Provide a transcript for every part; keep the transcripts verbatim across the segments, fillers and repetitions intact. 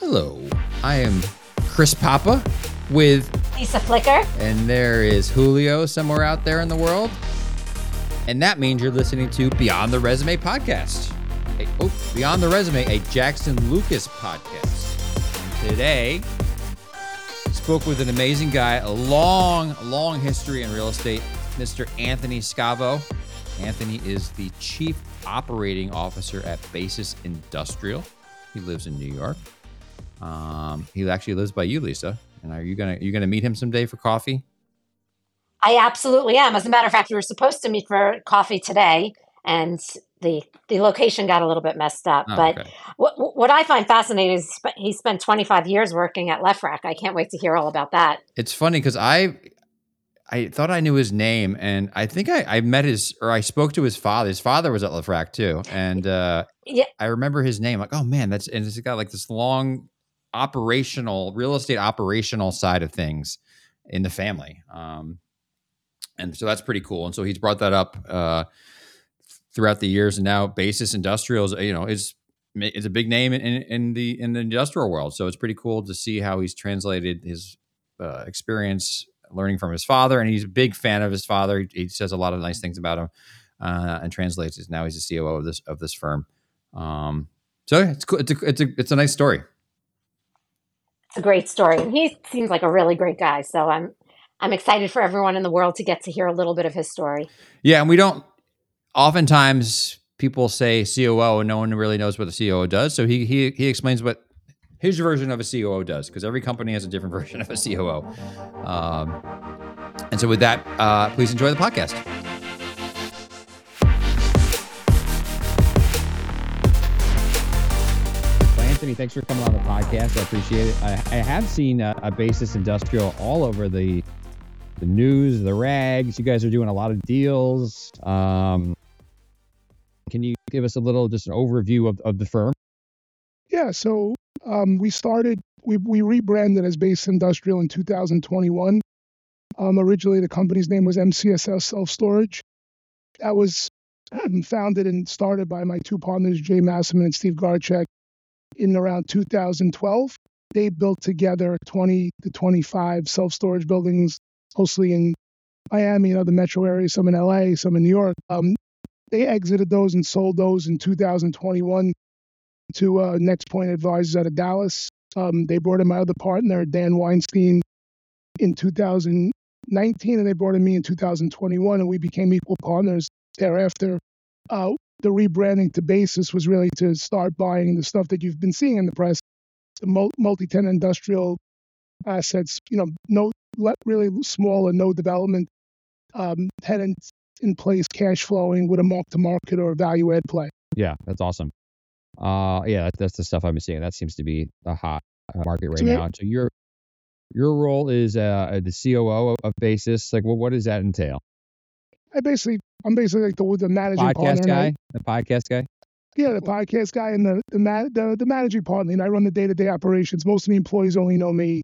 Hello, I am Chris Papa with Lisa Flicker. And there is Julio somewhere out there in the world. And that means you're listening to Beyond the Resume podcast. A, oh, Beyond the Resume, a Jackson Lucas podcast. And today, spoke with an amazing guy, a long, long history in real estate, Mister Anthony Scavo. Anthony is the Chief Operating Officer at Basis Industrial. He lives in New York. Um, he actually lives by you, Lisa. And are you gonna you gonna meet him someday for coffee? I absolutely am. As a matter of fact, we were supposed to meet for coffee today, and the the location got a little bit messed up. Oh, but okay. what what I find fascinating is he spent twenty-five years working at Lefrak. I can't wait to hear all about that. It's funny because I I thought I knew his name, and I think I, I met his or I spoke to his father. His father was at Lefrak too, and uh, Yeah. I remember his name. Like, oh man, that's and it's got like this long operational real estate operational side of things in the family. Um, and so that's pretty cool. And so he's brought that up uh, throughout the years. And now Basis Industrials, you know, is is a big name in, in the in the industrial world. So it's pretty cool to see how he's translated his uh, experience learning from his father. And he's a big fan of his father. He, he says a lot of nice things about him uh, and translates it. Now he's the C O O of this of this firm. Um, so it's cool. It's a, it's a it's a nice story. It's a great story. And he seems like a really great guy. So I'm I'm excited for everyone in the world to get to hear a little bit of his story. Yeah, and we don't oftentimes people say C O O and no one really knows what the C O O does. So he he he explains what his version of a C O O does, because every company has a different version of a C O O. Um, and so with that, uh, please enjoy the podcast. Anthony, thanks for coming on the podcast. I appreciate it. I, I have seen a, a Basis Industrial all over the the news, the rags. You guys are doing a lot of deals. Um, can you give us a little, just an overview of, of the firm? Yeah, so um, we started, we, we rebranded as Basis Industrial in two thousand twenty-one. Um, originally, the company's name was M C S S Self Storage. That was um, founded and started by my two partners, Jay Massaman and Steve Garchek, in around two thousand twelve. They built together twenty to twenty-five self-storage buildings, mostly in Miami and other metro areas, some in L A, some in New York. Um, they exited those and sold those in two thousand twenty-one to uh, Next Point Advisors out of Dallas. Um, they brought in my other partner, Dan Weinstein, in two thousand nineteen, and they brought in me in two thousand twenty-one, and we became equal partners thereafter. Uh, the rebranding to Basis was really to start buying the stuff that you've been seeing in the press, the multi-tenant industrial assets, you know, no really small and no development, um, tenants in place, cash flowing with a mark-to-market or a value-add play. Yeah, that's awesome. Uh, yeah, that, that's the stuff I've been seeing. That seems to be the hot uh, market right So, now. So your your role is uh, the C O O of, of Basis. Like, well, what does that entail? I basically, I'm basically like the, the managing Podcast partner. guy, I, the podcast guy. yeah, the podcast guy and the the, ma- the the managing partner. And I run the day-to-day operations. Most of the employees only know me.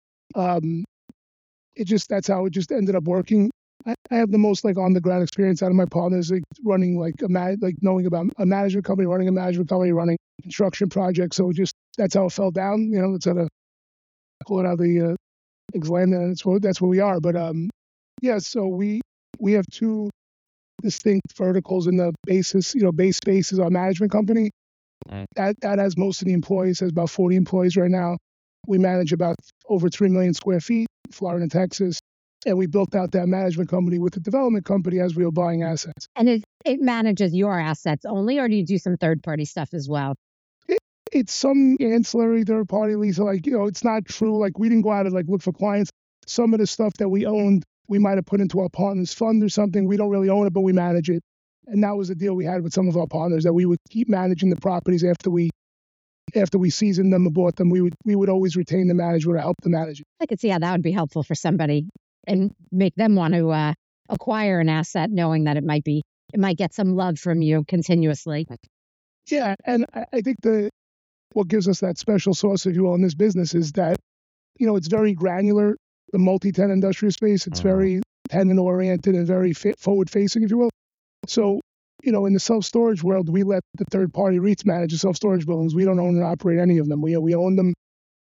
Um, it just that's how it just ended up working. I, I have the most like on-the-ground experience out of my partners, like running like a ma- like knowing about a management company, running a management company, running construction projects. So it just that's how it fell down. You know, that's how to pull it out of the uh, exam, and that's what that's where we are. But um, yeah, so we. We have two distinct verticals in the Basis, you know, Base Space is our management company. Mm. That that has most of the employees, has about forty employees right now. We manage about over three million square feet, Florida and Texas. And we built out that management company with the development company as we were buying assets. And it, it manages your assets only, or do you do some third-party stuff as well? It, it's some ancillary third party, Lisa. Like, you know, it's not true. Like, we didn't go out and like look for clients. Some of the stuff that we owned, we might have put into our partner's fund or something. We don't really own it, but we manage it. And that was a deal we had with some of our partners, that we would keep managing the properties after we after we seasoned them or bought them. We would we would always retain the management or help them manage it. I could see how that would be helpful for somebody and make them want to uh, acquire an asset, knowing that it might be it might get some love from you continuously. Yeah, and I, I think the what gives us that special sauce, if you will, in this business is that, you know, it's very granular. The multi-tenant industrial space, it's very tenant-oriented and very fit, forward-facing, if you will. So, you know, in the self-storage world, we let the third-party REITs manage the self-storage buildings. We don't own and operate any of them. We we own them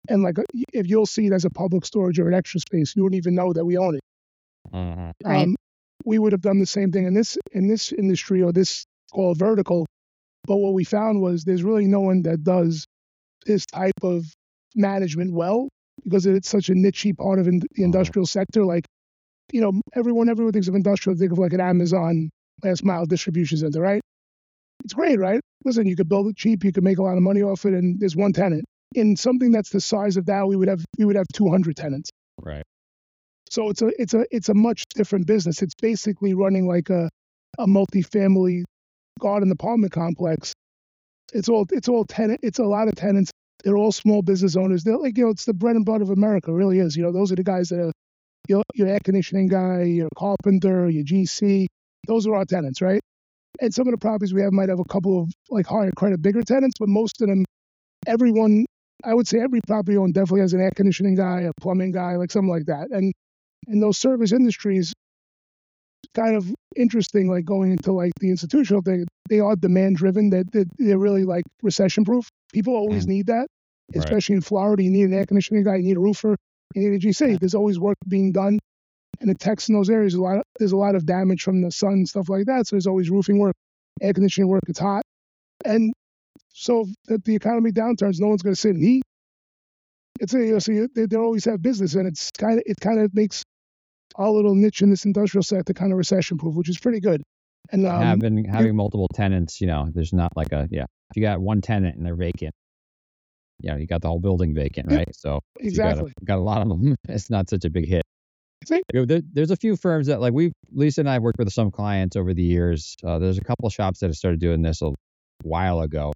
And like, uh, if you'll see it as a public storage or an extra space, you wouldn't even know that we own it. Mhm. Right. Um, we would have done the same thing in this in this industry or this called vertical. But what we found was there's really no one that does this type of management well because it's such a niche part of in, the industrial sector. Like, you know, everyone everyone thinks of industrial, think of like an Amazon last mile distribution center, right? It's great, right? Listen, you could build it cheap, you could make a lot of money off it, and there's one tenant. In something that's the size of that, we would have we would have two hundred tenants. Right. So it's a it's a it's a much different business. It's basically running like a a multifamily garden apartment complex. It's all it's all tenant. It's a lot of tenants. They're all small business owners. They're like, you know, it's the bread and butter of America. It really is. You know, those are the guys that are your your air conditioning guy, your carpenter, your G C. Those are our tenants, right? And some of the properties we have might have a couple of like higher credit, bigger tenants, but most of them, everyone, I would say every property owner definitely has an air conditioning guy, a plumbing guy, like something like that. And and those service industries, kind of interesting, like going into like the institutional thing, they are demand driven. That they're, they're really like recession proof. People always Mm. need that, Right. especially in Florida. You need an air conditioning guy, you need a roofer, you need a G C. There's always work being done. And the techs in those areas, a lot of, there's a lot of damage from the sun and stuff like that. So there's always roofing work, air conditioning work. It's hot. And so if the economy downturns, no one's going to sit in heat. It's a, you know, so you, they, they always have business, and it's kind of it kind of makes our little niche in this industrial sector kind of recession proof, which is pretty good. And um, having having multiple tenants, you know, there's not like a yeah. If you got one tenant and they're vacant, you know, you got the whole building vacant, Yeah, right? So if exactly. you got a, got a lot of them. It's not such a big hit. See? You know, there, there's a few firms that like we Lisa and I have worked with some clients over the years. Uh, there's a couple of shops that have started doing this a while ago.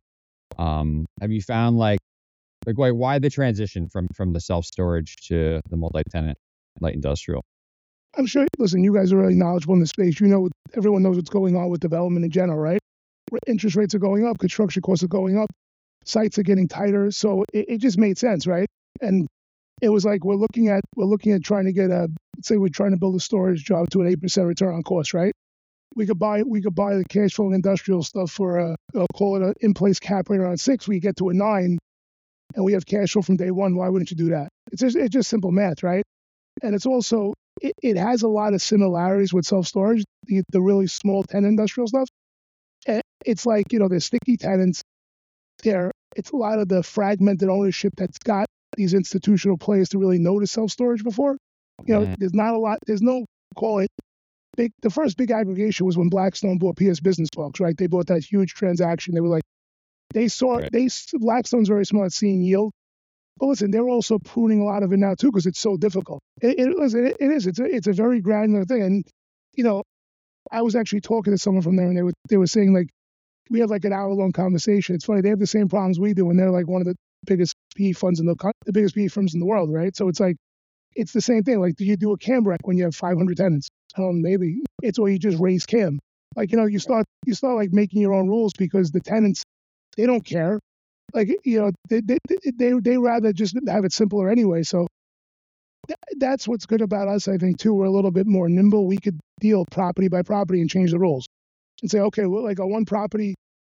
Um, have you found like like why why the transition from from the self storage to the multi tenant light industrial? I'm sure. Listen, you guys are really knowledgeable in the space. You know, everyone knows what's going on with development in general, right? Interest rates are going up, construction costs are going up, sites are getting tighter. So it, it just made sense, right? And it was like we're looking at we're looking at trying to get a let's say we're trying to build a storage job to an eight percent return on cost, right? We could buy we could buy the cash flow industrial stuff for a I'll call it an in place cap rate around six. We get to a nine, and we have cash flow from day one. Why wouldn't you do that? It's just it's just simple math, right? And it's also it, it has a lot of similarities with self storage, the the really small tenant industrial stuff. And it's like you know the sticky tenants. There, it's a lot of the fragmented ownership that's got these institutional players to really notice self storage before. You know, Mhm. there's not a lot. There's no call it big. The first big aggregation was when Blackstone bought P S Business Parks, right? They bought that huge transaction. They were like, they saw Right. they Blackstone's very smart at seeing yield. But listen, they're also pruning a lot of it now too because it's so difficult. It, it, listen, it, it is. It's a it's a very granular thing. And you know, I was actually talking to someone from there, and they were they were saying like we have like an hour long conversation. It's funny they have the same problems we do, and they're like one of the biggest P E funds in the co- the biggest P E firms in the world, right? So it's like it's the same thing. Like, do you do a cam rec when you have five hundred tenants? I don't know, maybe it's or you just raise cam. Like you know, you start you start like making your own rules because the tenants they don't care. Like you know, they they they they rather just have it simpler anyway. So th- that's what's good about us, I think, too. We're a little bit more nimble. We could deal property by property and change the rules and say, okay, well, like on one property,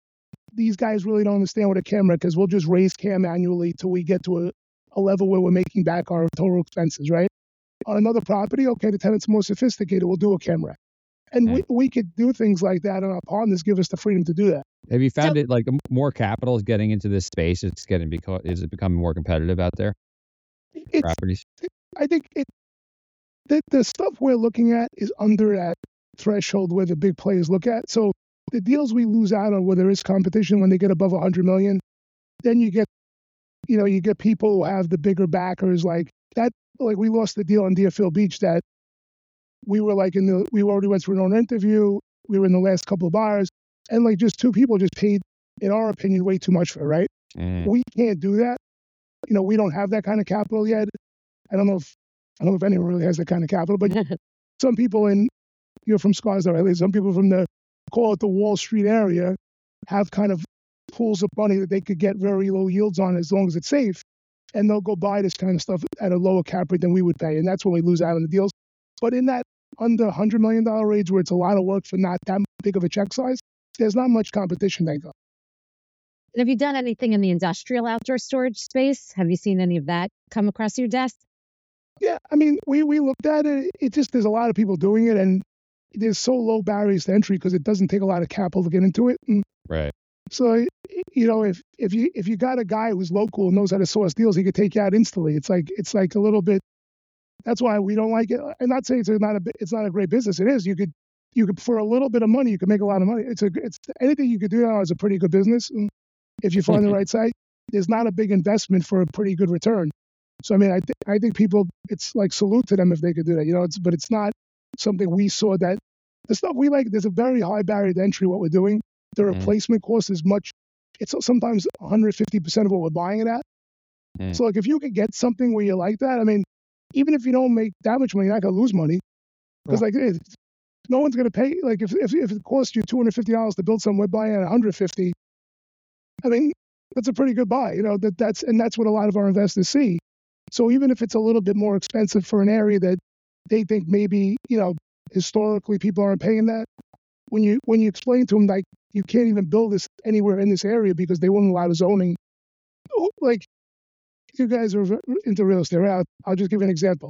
these guys really don't understand what a cam rec is. We'll just raise cam annually till we get to a, a level where we're making back our total expenses, right? On another property, okay, the tenant's more sophisticated. We'll do a cam rec. And we, we could do things like that, and our partners give us the freedom to do that. Have you found So- it like more capital is getting into this space? It's getting because is it becoming more competitive out there? It's, Properties. I think it, the, the stuff we're looking at is under that threshold where the big players look at. So the deals we lose out on where there is competition when they get above one hundred million, then you get, you know, you get people who have the bigger backers like that. Like we lost the deal on Deerfield Beach that we were like in the, we already went through an own interview. We were in the last couple of bars and like just two people just paid, in our opinion, way too much for it, right? Mm. We can't do that. You know, we don't have that kind of capital yet. I don't know if I don't know if anyone really has that kind of capital, but some people in you're from Scarsdale, at least some people from the call it the Wall Street area have kind of pools of money that they could get very low yields on as long as it's safe, and they'll go buy this kind of stuff at a lower cap rate than we would pay, and that's when we lose out on the deals. But in that under one hundred million dollars range where it's a lot of work for not that big of a check size, there's not much competition. Thank God. And have you done anything in the industrial outdoor storage space? Have you seen any of that come across your desk? Yeah, I mean, we we looked at it. It just there's a lot of people doing it, and there's so low barriers to entry because it doesn't take a lot of capital to get into it. And Right. so, you know, if if you if you got a guy who's local and knows how to source deals, he could take you out instantly. It's like it's like a little bit. That's why we don't like it. I'm not saying it's not a it's not a great business. It is. You could you could for a little bit of money, you could make a lot of money. It's a it's anything you could do now is a pretty good business. And if you find the right site, there's not a big investment for a pretty good return. So I mean, I think I think people, it's like salute to them if they could do that. You know, it's but it's not something we saw that the stuff we like. There's a very high barrier to entry. What we're doing, the Mhm. replacement cost is much. It's sometimes one hundred fifty percent of what we're buying it at. Mm. So like if you could get something where you like that, I mean, even if you don't make that much money, you're not gonna lose money because like it, no one's gonna pay. Like if if if it costs you two hundred fifty dollars to build something, we're buying at one hundred fifty. I mean, that's a pretty good buy. You know that that's and that's what a lot of our investors see. So even if it's a little bit more expensive for an area that they think maybe, you know, historically people aren't paying that, when you when you explain to them like you can't even build this anywhere in this area because they won't allow the zoning. Like you guys are into real estate, right? I'll, I'll just give you an example.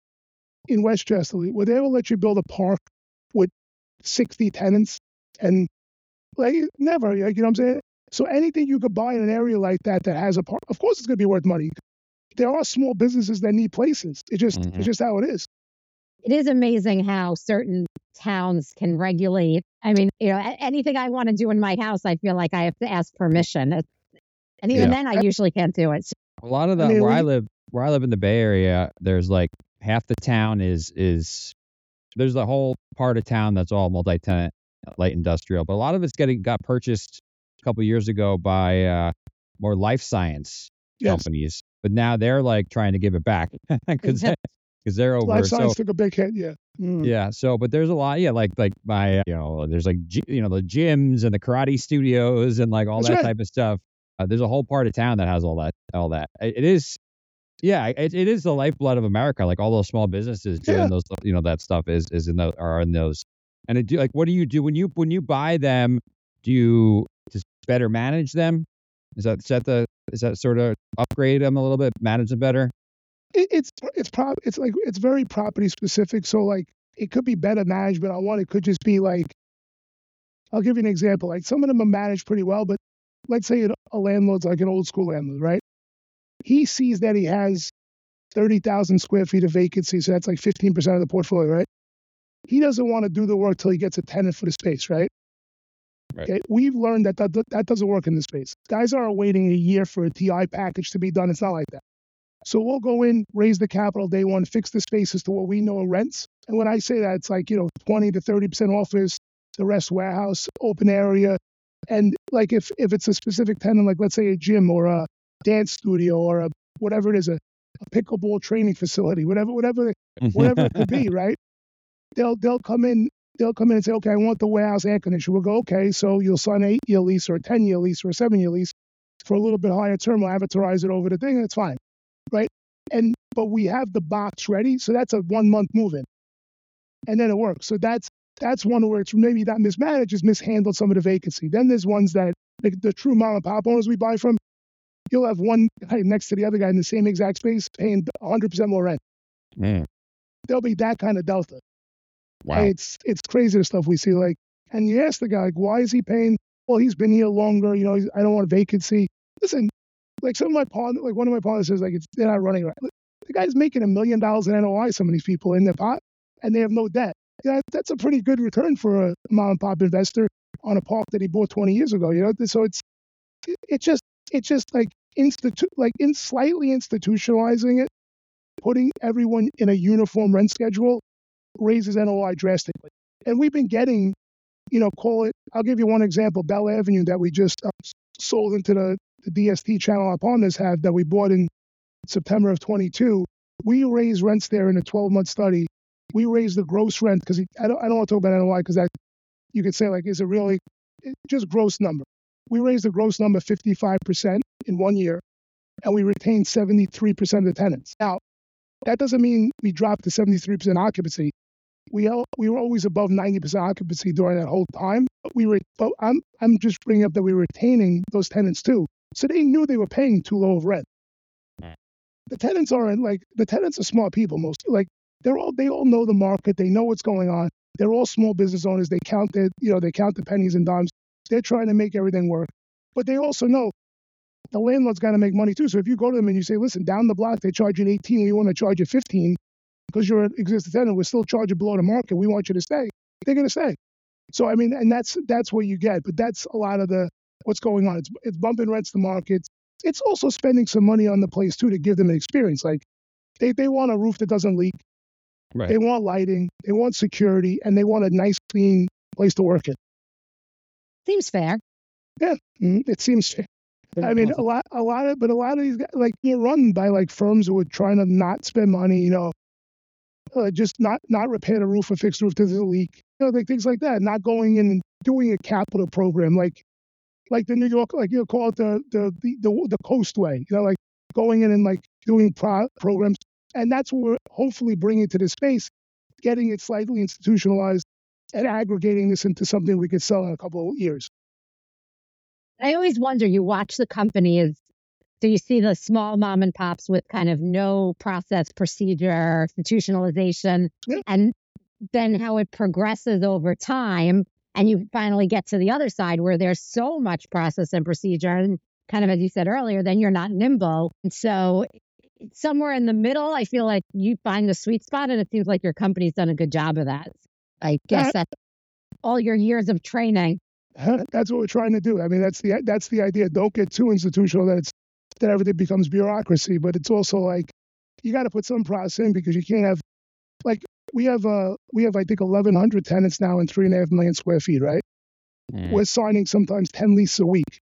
In Westchester, would they ever let you build a park with sixty tenants and like never? Like, you know what I'm saying? So anything you could buy in an area like that that has a park, of course it's going to be worth money. There are small businesses that need places. It just Mhm. it's just how it is. It is amazing how certain towns can regulate. I mean, you know, a- anything I want to do in my house, I feel like I have to ask permission. It- And even Yeah. then, I usually can't do it. A lot of I the mean, where we- I live, where I live in the Bay Area, there's like half the town is is there's a whole part of town that's all multi-tenant, light industrial, but a lot of it's getting got purchased a couple years ago by uh, more life science Yes. companies, but now they're like trying to give it back because because they're over. Life So science took a big hit. Yeah. Mm. yeah, so but there's a lot, yeah, like like my you know there's like gy- you know the gyms and the karate studios and like all That's that right. type of stuff. Uh, there's a whole part of town that has all that all that. It, it is, yeah, it, it is the lifeblood of America. Like all those small businesses doing Yeah. those, you know, that stuff is is in those are in those. And it do like what do you do when you when you buy them? Do you just better manage them? Is that is that the is that sort of upgrade them a little bit, manage them better? It, it's it's prob it's like it's very property specific. So like it could be better management on one. It could just be like I'll give you an example. Like some of them are managed pretty well, but let's say a landlord's like an old school landlord, right? He sees that he has thirty thousand square feet of vacancy, so that's like fifteen percent of the portfolio, right? He doesn't want to do the work till he gets a tenant for the space, right? Right. Okay. We've learned that, that that doesn't work in this space. Guys are waiting a year for a T I package to be done. It's not like that. So we'll go in, raise the capital day one, fix the spaces to what we know are rents. And when I say that, it's like, you know, twenty to thirty percent office, the rest warehouse, open area. And like if, if it's a specific tenant, like let's say a gym or a dance studio or a whatever it is, a, a pickleball training facility, whatever, whatever, whatever it could be, right? They'll they'll come in, they'll come in and say, okay, I want the warehouse air conditioner. We'll go, okay, so you'll sign an eight-year lease or a ten-year lease or a seven-year lease for a little bit higher term. We'll advertise it over the thing, and it's fine, right? And but we have the box ready, so that's a one-month move-in, and then it works. So that's that's one where it's maybe not mismanaged, is mishandled some of the vacancy. Then there's ones that like the true mom and pop owners we buy from. You'll have one guy next to the other guy in the same exact space paying one hundred percent more rent. Mm, There'll be that kind of delta. wow. It's it's crazy the stuff we see. Like, and you ask the guy, like, why is he paying? Well, he's been here longer. You know, he's, I don't want a vacancy. Listen, like some of my partners, like one of my partners says, like it's they're not running right. Look, the guy's making a million dollars in N O I. Some of these people in their pot, and they have no debt. Yeah, that's a pretty good return for a mom and pop investor on a park that he bought twenty years ago. You know, so it's it, it just it's just like institute like in slightly institutionalizing it, putting everyone in a uniform rent schedule raises N O I drastically. And we've been getting, you know, call it, I'll give you one example, Bell Avenue that we just uh, sold into the, the D S T channel our partners have that we bought in September of twenty-two. We raised rents there in a twelve-month study. We raised the gross rent because I don't, I don't want to talk about N O I because that you could say like, is it really it, just gross number? We raised the gross number fifty-five percent in one year, and we retained seventy-three percent of the tenants. Now, that doesn't mean we dropped to seventy-three percent occupancy. We we were always above ninety percent occupancy during that whole time. we were, but I'm I'm just bringing up that we were retaining those tenants too, so they knew they were paying too low of rent. The tenants aren't like the tenants are smart people. Most like they're all they all know the market. They know what's going on. They're all small business owners. They count their you know they count the pennies and dimes. They're trying to make everything work, but they also know the landlord's got to make money too. So if you go to them and you say, listen, down the block they charge you eighteen, we want to charge you fifteen because you're an existing tenant. We're still charging below the market. We want you to stay. They're going to stay. So I mean, and that's that's what you get. But that's a lot of the what's going on. It's it's bumping rents to market. It's also spending some money on the place too to give them an experience. Like they, they want a roof that doesn't leak. Right. They want lighting. They want security, and they want a nice, clean place to work in. Seems fair. Yeah, mm, it seems fair. I mean, a lot, a lot of, but a lot of these guys, like, they're run by like firms who are trying to not spend money. You know, uh, just not not repair the roof or fix the roof to the leak. You know, like things like that. Not going in and doing a capital program like. Like the New York, like you know, call it the the the the, the Coastway, you know, like going in and like doing pro- programs, and that's what we're hopefully bringing to this space, getting it slightly institutionalized, and aggregating this into something we could sell in a couple of years. I always wonder, you watch the companies, do you see the small mom and pops with kind of no process, procedure, institutionalization, Yeah. and then how it progresses over time. And you finally get to the other side where there's so much process and procedure. And kind of as you said earlier, then you're not nimble. And so somewhere in the middle, I feel like you find the sweet spot. And it seems like your company's done a good job of that. I guess that's all your years of training. That's what we're trying to do. I mean, that's the that's the idea. Don't get too institutional that it's that everything becomes bureaucracy. But it's also like you got to put some process in because you can't have like we have uh we have I think eleven hundred tenants now in three and a half million square feet, right? Mm. We're signing sometimes ten leases a week.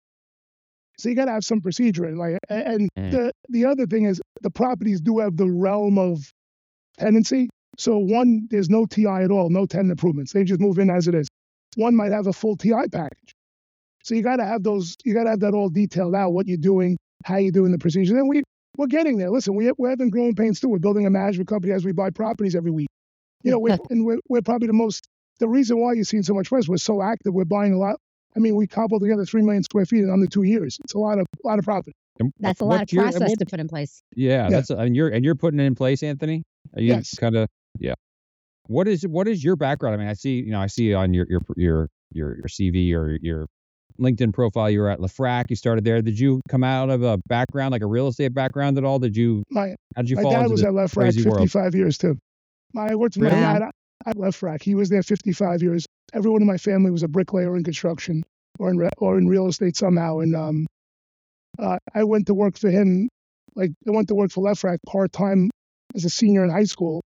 So you got to have some procedure in like and Mm. the the other thing is the properties do have the realm of tenancy. So one, there's no T I at all, no tenant improvements. They just move in as it is. One might have a full T I package. So you got to have those, you got to have that all detailed out, what you're doing, how you're doing the procedure. And we, we're getting there. Listen, we, we're having growing pains too. We're building a management company as we buy properties every week. You know, we're, and we're, we're probably the most, the reason why you're seeing so much press, we're so active. We're buying a lot. I mean, we cobbled together three million square feet in under two years. It's a lot of, a lot of property. And That's a lot of what's your- and process what- to put in place. Yeah, Yeah. that's and you're and you're putting it in place, Anthony. Are you Yes. kind of yeah. What is what is your background? I mean, I see you know I see on your your your your your C V or your LinkedIn profile you were at LeFrak. You started there. Did you come out of a background like a real estate background at all? Did you My, how did you my fall dad into was this at Left Rack crazy world? fifty-five years too. My, I worked with Really? my dad at Left Rack. He was there fifty-five years. Everyone in my family was a bricklayer in construction or in re- or in real estate somehow. And um, uh, I went to work for him. Like I went to work for Left Rack part time as a senior in high school,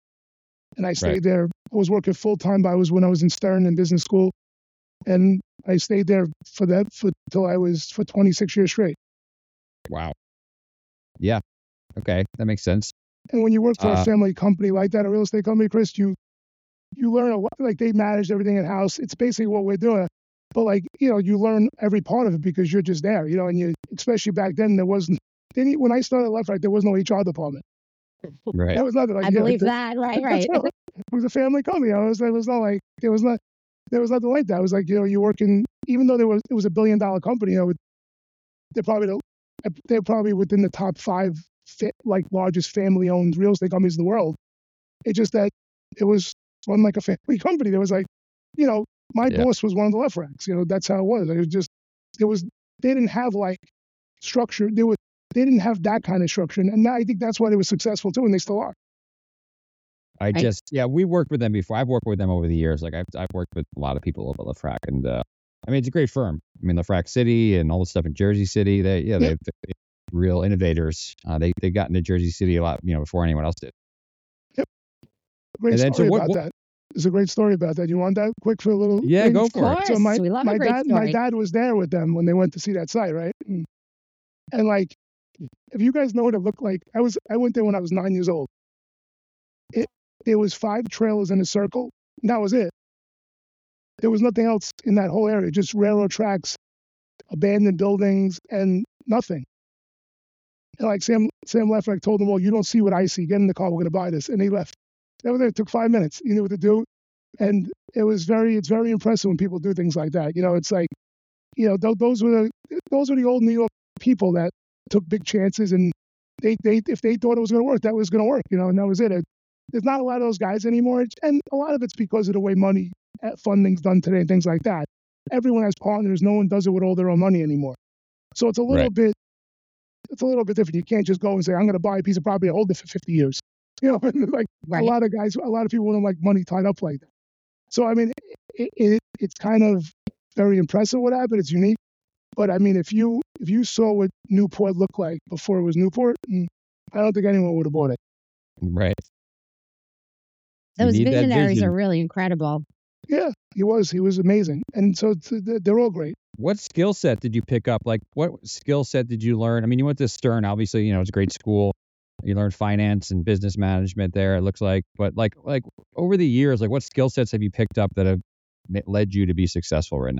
and I stayed Right. there. I was working full time. But I was when I was in Stern in business school, and I stayed there for that for till I was for twenty-six years straight. Wow. Yeah. Okay, that makes sense. And when you work for Uh, a family company like that, a real estate company, Chris, you you learn a lot. Like they manage everything in house. It's basically what we're doing. But like you know, you learn every part of it because you're just there. You know, and you especially back then there wasn't. Then when I started Left Right, there was no H R department. Right. There was nothing. Like, I you know, believe the- that. Right, that's right. how- it was a family company. You know, it was, there was not like there was not there was nothing like that. It was like you know you work in even though there was it was a billion dollar company. You know, they're probably the, they're probably within the top five fit, like largest family owned real estate companies in the world. It's just that it was run like a family company. There was like, you know, my Yeah. boss was one of the Left Racks. You know, that's how it was. It was just it was they didn't have like structure. They were they didn't have that kind of structure, and I think that's why they were successful too, and they still are. I just yeah, we worked with them before. I've worked with them over the years. Like I've I've worked with a lot of people over at LeFrak, and uh, I mean it's a great firm. I mean LeFrak City and all the stuff in Jersey City. They yeah, they they're real innovators. Uh, they they got into Jersey City a lot, you know, before anyone else did. Great And then, so story what- about what- that. There's a great story about that. You want that quick for a little? Yeah, thing? go Of for it. course, So my, we love my a great dad, story. my dad was there with them when they went to see that site, right? And, and like, if you guys know what it looked like, I was I went there when I was nine years old. It there was five trailers in a circle, and that was it. There was nothing else in that whole area, just railroad tracks, abandoned buildings, and nothing. And like Sam Sam left, like told them, "Well, you don't see what I see. Get in the car. We're gonna buy this." And they left. That was it. It took five minutes. You knew what to do. And it was very, it's very impressive when people do things like that. You know, it's like, you know, th- those were the, those were the old New York people that took big chances, and they, they, if they thought it was going to work, that was going to work, you know, and that was it. it. There's not a lot of those guys anymore. And a lot of it's because of the way money uh, funding's done today and things like that. Everyone has partners. No one does it with all their own money anymore. So it's a little Right. bit, it's a little bit different. You can't just go and say, I'm going to buy a piece of property and hold it for fifty years. You know, like Right. a lot of guys, a lot of people don't like money tied up like that. So, I mean, it, it, it's kind of very impressive what happened. It's unique. But I mean, if you, if you saw what Newport looked like before it was Newport, mm, I don't think anyone would have bought it. Right. You Those need that visionaries vision. are really incredible. Yeah, he was, he was amazing. And so it's, they're all great. What skill set did you pick up? Like, what skill set did you learn? I mean, you went to Stern, obviously, you know, it's a great school. You learned finance and business management there, it looks like. But like, like over the years, like, what skill sets have you picked up that have ma- led you to be successful right now?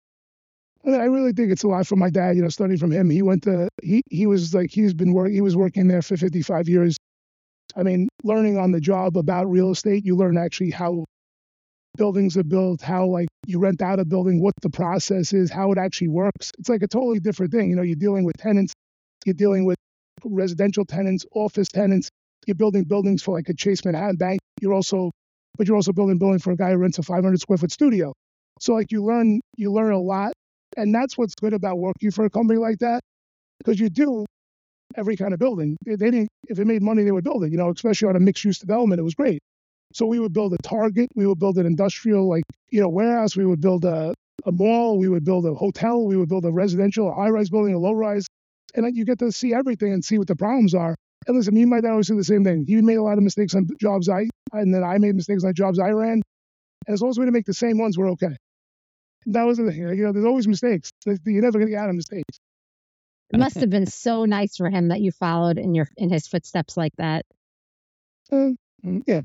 I mean, I really think it's a lot from my dad, you know, studying from him. He went to, he, he was like, he's been working, he was working there for fifty-five years. I mean, learning on the job about real estate, you learn actually how buildings are built, how like you rent out a building, what the process is, how it actually works. It's like a totally different thing. You know, you're dealing with tenants, you're dealing with residential tenants, office tenants, you're building buildings for like a Chase Manhattan Bank. You're also, but you're also building building for a guy who rents a five hundred square foot studio. So like you learn, you learn a lot. And that's what's good about working for a company like that, because you do every kind of building. They, they didn't, if it made money, they would build it, you know, especially on a mixed use development. It was great. So we would build a Target, we would build an industrial, like, you know, warehouse, we would build a, a mall, we would build a hotel, we would build a residential, a high rise building, a low rise. And then you get to see everything and see what the problems are. And listen, me and my dad always do the same thing. He made a lot of mistakes on jobs I, and then I made mistakes on jobs I ran. And as long as we didn't make the same ones, we're okay. And that was the thing. You know, there's always mistakes. You're never going to get out of mistakes. It must have been so nice for him that you followed in your in his footsteps like that. Uh, mm, yeah,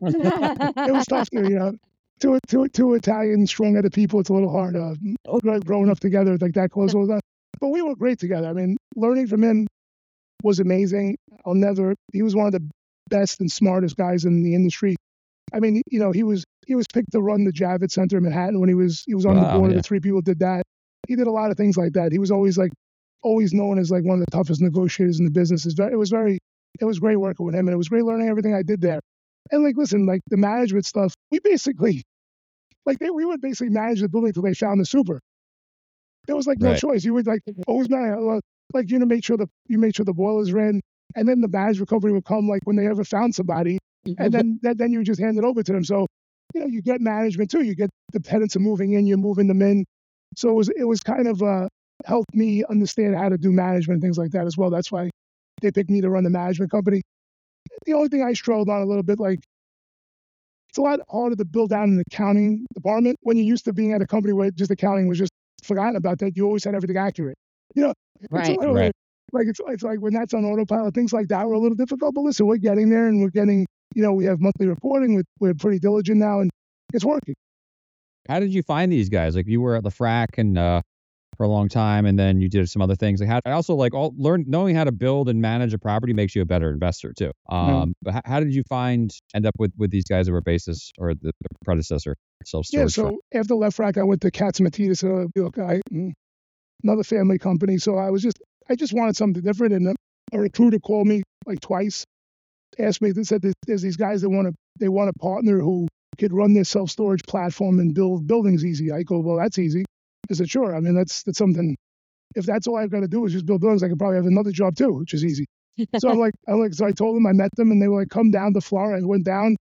it was tough to, you know, two, two, two Italian strong-headed people. It's a little hard, uh, like growing up together like that close all the time. But we were great together. I mean, learning from him was amazing. I'll never, he was one of the best and smartest guys in the industry. I mean, you know, he was, he was picked to run the Javits Center in Manhattan when he was, he was on Wow, the board yeah. of the three people who did that. He did a lot of things like that. He was always like, always known as like one of the toughest negotiators in the business. It's very, it was very, it was great working with him, and it was great learning everything I did there. And like, listen, like the management stuff, we basically, like they, we would basically manage the building until they found the super. There was like no Right. choice. You would like always manage, like you know, make sure the you made sure the boilers ran, and then the management company would come like when they ever found somebody, and then then, then you would just hand it over to them. So, you know, you get management too. You get the tenants are moving in, you're moving them in. So it was it was kind of uh helped me understand how to do management and things like that as well. That's why they picked me to run the management company. The only thing I struggled on a little bit, like it's a lot harder to build out an accounting department when you're used to being at a company where just accounting was just forgotten about that. You always had everything accurate. You know, it's a Right. little, Right. like it's it's like when that's on autopilot, things like that were a little difficult. But listen, we're getting there, and we're getting, you know, we have monthly reporting. We're, we're pretty diligent now, and it's working. How did you find these guys? Like, you were at the Frac and uh, for a long time, and then you did some other things. Like, how, I also like all learn knowing how to build and manage a property makes you a better investor too. Um, but how, how did you find end up with with these guys that were Basis or the, the predecessor self Yeah. storage? So after Left Rack, I went to Katz Matidis, a New York guy, mm, another family company. So I was just, I just wanted something different. And a, a recruiter called me like twice, asked me, they said there's, there's these guys that want to, they want a partner who could run their self storage platform and build buildings easy. I go, well, that's easy. I said, sure. I mean, that's that's something. If that's all I've got to do is just build buildings, I could probably have another job too, which is easy. So I'm like, I'm like, so I told them, I met them, and they were like, come down to Florida. I went down,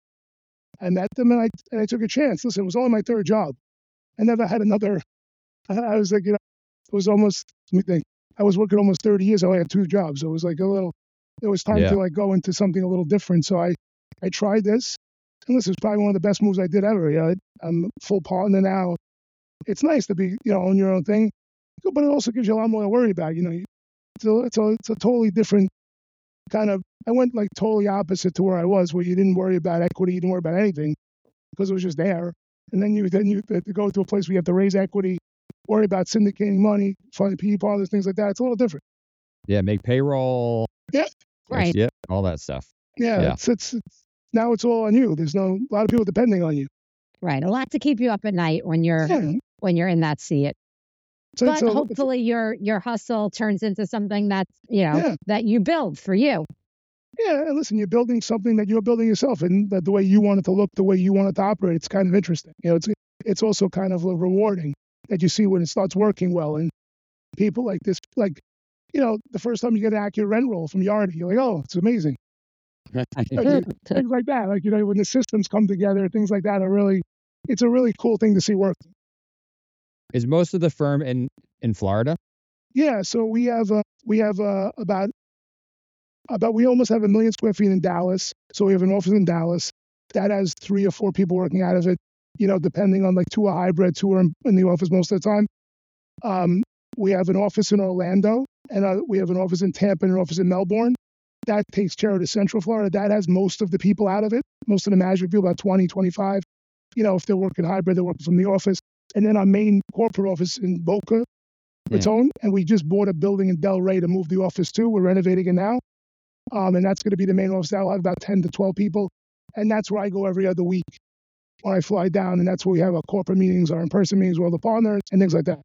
I met them, and I and I took a chance. Listen, it was only my third job. I never had another. I, I was like, you know, it was almost. Let me think. I was working almost thirty years. I only had two jobs. So it was like a little. It was time Yeah. to like go into something a little different. So I, I tried this, and this is probably one of the best moves I did ever. You know, I'm a full partner now. It's nice to be, you know, own your own thing, but it also gives you a lot more to worry about. You know, it's a, it's a, it's a totally different kind of. I went like totally opposite to where I was, where you didn't worry about equity, you didn't worry about anything, because it was just there. And then you then you have to go to a place where you have to raise equity, worry about syndicating money, find P E partners, things like that. It's a little different. Yeah, make payroll. Yeah. Right. Yeah, all that stuff. Yeah, Yeah. It's, it's it's now it's all on you. There's no a lot of people depending on you. Right. A lot to keep you up at night when you're Yeah. when you're in that seat. So But it's a, it's, hopefully your your hustle turns into something that's, you know, yeah. that you build for you. Yeah, and listen, you're building something that you're building yourself, and that the way you want it to look, the way you want it to operate, it's kind of interesting. You know, it's it's also kind of rewarding that you see when it starts working well, and people like this, like, you know, the first time you get an accurate rent roll from Yardi, you're like, oh, it's amazing. Things like that, like, you know, when the systems come together, things like that are really, it's a really cool thing to see work. Is most of the firm in in Florida? Yeah, so we have uh, we have uh, about about we almost have a million square feet in Dallas. So we have an office in Dallas that has three or four people working out of it. You know, depending on, like, two are hybrid, two are in, in the office most of the time. Um, we have an office in Orlando, and uh, we have an office in Tampa and an office in Melbourne. That takes care of the Central Florida. That has most of the people out of it. Most of the management people, about twenty, twenty-five. You know, if they're working hybrid, they're working from the office. And then our main corporate office in Boca Raton, and we just bought a building in Delray to move the office to. We're renovating it now. Um, and that's going to be the main office. That'll have about ten to twelve people. And that's where I go every other week when I fly down. And that's where we have our corporate meetings, our in-person meetings with all the partners and things like that.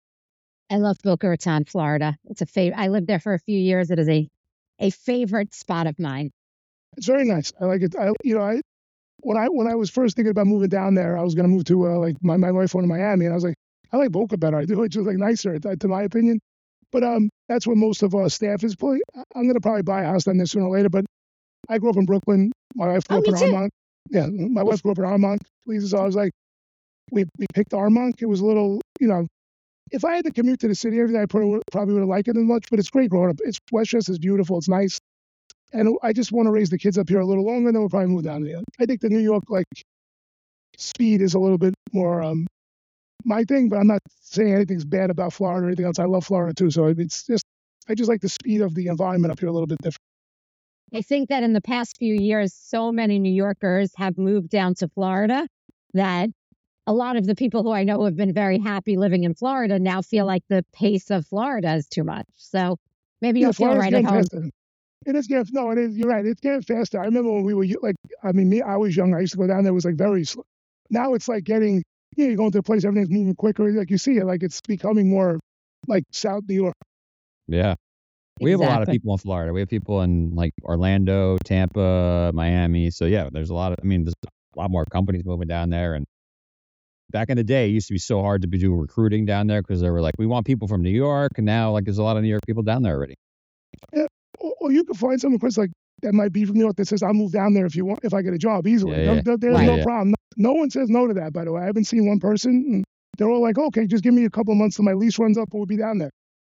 I love Boca Raton, Florida. It's a favorite. I lived there for a few years. It is a a favorite spot of mine. It's very nice. I like it. I, you know, I when I when I was first thinking about moving down there, I was going to move to uh, like my, my wife went to Miami, and I was like, I like Boca better. I do. It's just like nicer, to, to my opinion. But um, that's where most of our staff is. Probably, I'm going to probably buy a house down there sooner or later. But I grew up in Brooklyn. My wife grew Oh, up me in too. Armonk. Yeah, my wife grew up in Armonk. Lisa, so I was like, we we picked Armonk. It was a little, you know, if I had to commute to the city every day, I probably would, probably wouldn't like it as much. But it's great growing up. It's Westchester is beautiful. It's nice. And I just want to raise the kids up here a little longer, and then we'll probably move down there. I think the New York, like, speed is a little bit more um, my thing, but I'm not saying anything's bad about Florida or anything else. I love Florida too. So it's just, I just like the speed of the environment up here a little bit different. I think that in the past few years, so many New Yorkers have moved down to Florida that a lot of the people who I know who have been very happy living in Florida now feel like the pace of Florida is too much. So maybe Yeah, you'll feel Florida's right at getting home. faster. It is getting, no, it is, you're right. It's getting faster. I remember when we were like, I mean, me, I was young. I used to go down there. It was like very slow. Now it's like getting, yeah, you go into a place, everything's moving quicker. Like you see it, like it's becoming more like South New York. Yeah. We have a lot of Exactly. people in Florida. We have people in like Orlando, Tampa, Miami. So yeah, there's a lot of, I mean, there's a lot more companies moving down there. And back in the day, it used to be so hard to be doing recruiting down there because they were like, we want people from New York. And now, like, there's a lot of New York people down there already. Yeah. Or, or you can find someone, Chris, like that might be from New York that says, I'll move down there if you want, if I get a job easily. Yeah, No- yeah. no- there's Right. no Yeah. problem. No, no one says no to that, by the way. I haven't seen one person. And they're all like, okay, just give me a couple of months till my lease runs up and we'll be down there.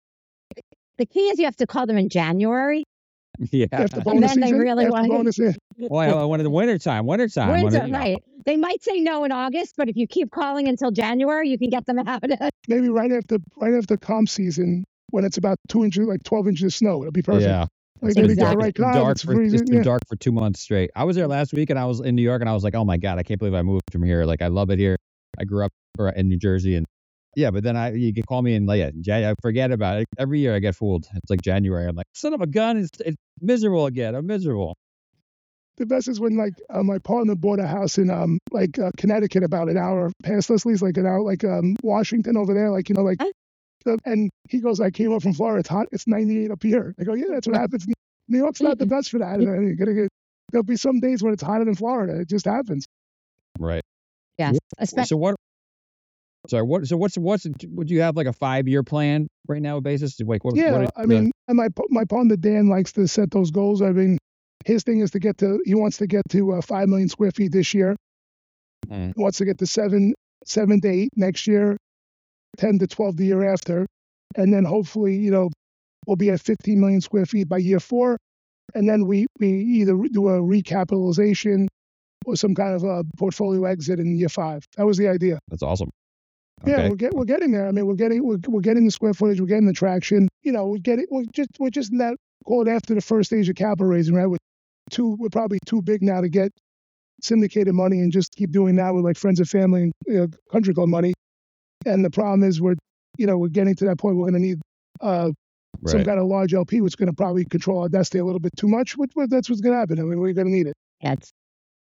The key is you have to call them in January. Yeah. After And bonus then they season, really after want bonus, yeah. Well, I, I wanted the winter time, winter time. Winter, wanted, you know. right. They might say no in August, but if you keep calling until January, you can get them out of it. Maybe right after right after comp season when it's about two inches, like twelve inches of snow. It'll be perfect. Yeah. Like, It's when been you get the Exactly. right It's been time, dark it's for freezing. it's been Yeah. dark for two months straight. I was there last week and I was in New York and I was like, oh my god, I can't believe I moved from here. Like I love it here. I grew up or- in New Jersey and yeah, but then I you can call me in like yeah, Jan- I forget about it. Every year I get fooled. It's like January. I'm like, son of a gun, it's, it's miserable again. I'm miserable. The best is when like uh, my partner bought a house in um like uh, Connecticut about an hour past us, like an hour like um Washington over there, like you know like. Huh? uh, And he goes, I came up from Florida. It's hot. It's ninety-eight up here. I go, yeah, that's what happens. New York's not the best for that. And you're gonna get, there'll be some days when it's hotter than Florida. It just happens. Right. Yes. Especially So what sorry, what so what's what's would you have like a five year plan right now basis? Like what, Yeah, what is I the- mean, and my my partner Dan likes to set those goals. I mean, his thing is to get to. He wants to get to uh, five million square feet this year. Mm. He wants to get to seven, seven to eight next year, ten to twelve the year after, and then hopefully, you know, we'll be at fifteen million square feet by year four, and then we we either do a recapitalization or some kind of a portfolio exit in year five. That was the idea. that's awesome. Yeah, Okay. we're get we're getting there. I mean, we're getting we're, we're getting the square footage, we're getting the traction. You know, we're getting we're just we're just in that call it after the first stage of capital raising, right? We're too we're probably too big now to get syndicated money and just keep doing that with like friends and family and you know, country club money. And the problem is we're you know we're getting to that point. We're going to need uh, some Right. kind of large L P, which is going to probably control our destiny a little bit too much. Which, which that's what's going to happen. I mean, we're going to need it. yeah, it's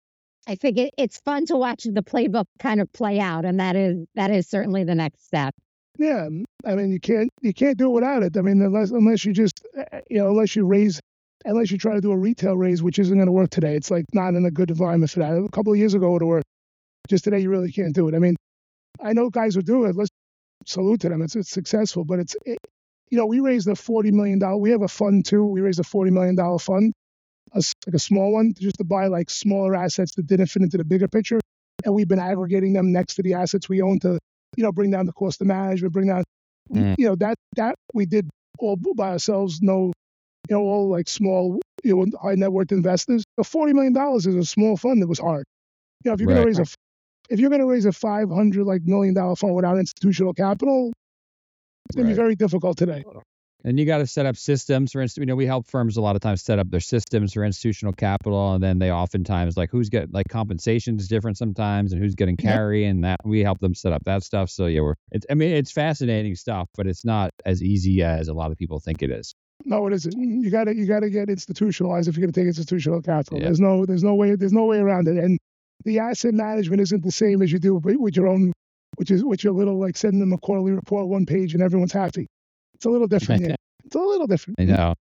I think it, it's fun to watch the playbook kind of play out, and that is that is certainly the next step. Yeah, I mean, you can't you can't do it without it. I mean, unless unless you just uh, you know unless you raise unless you try to do a retail raise, which isn't going to work today. It's like not in a good environment for that. A couple of years ago it would have worked. Just today, you really can't do it. I mean, I know guys who do it. Let's salute to them. It's it's successful, but it's it, you know we raised a forty million dollar. We have a fund too. We raised a forty million dollar fund, a, s- like a small one, just to buy like smaller assets that didn't fit into the bigger picture, and we've been aggregating them next to the assets we own to you know bring down the cost of management, bring down Mm. you know that that we did all by ourselves. No, you know all like small you know high net worth investors. The forty million dollars is a small fund that was hard. You know if you're going Right. to raise a f- if you're going to raise a five hundred like million dollar fund without institutional capital, it's going to be Right. very difficult today. And you got to set up systems. For instance, you know, we help firms a lot of times set up their systems for institutional capital, and then they oftentimes like who's get like compensation is different sometimes, and who's getting Yep. carry, and that we help them set up that stuff. So yeah, we're. It's, I mean, it's fascinating stuff, but it's not as easy as a lot of people think it is. No, it isn't. You got to you got to get institutionalized if you're going to take institutional capital. Yeah. There's no there's no way there's no way around it. And the asset management isn't the same as you do with with your own, which is which your little like sending them a quarterly report one page and everyone's happy. It's a little different. Yeah. It's a little different. I know.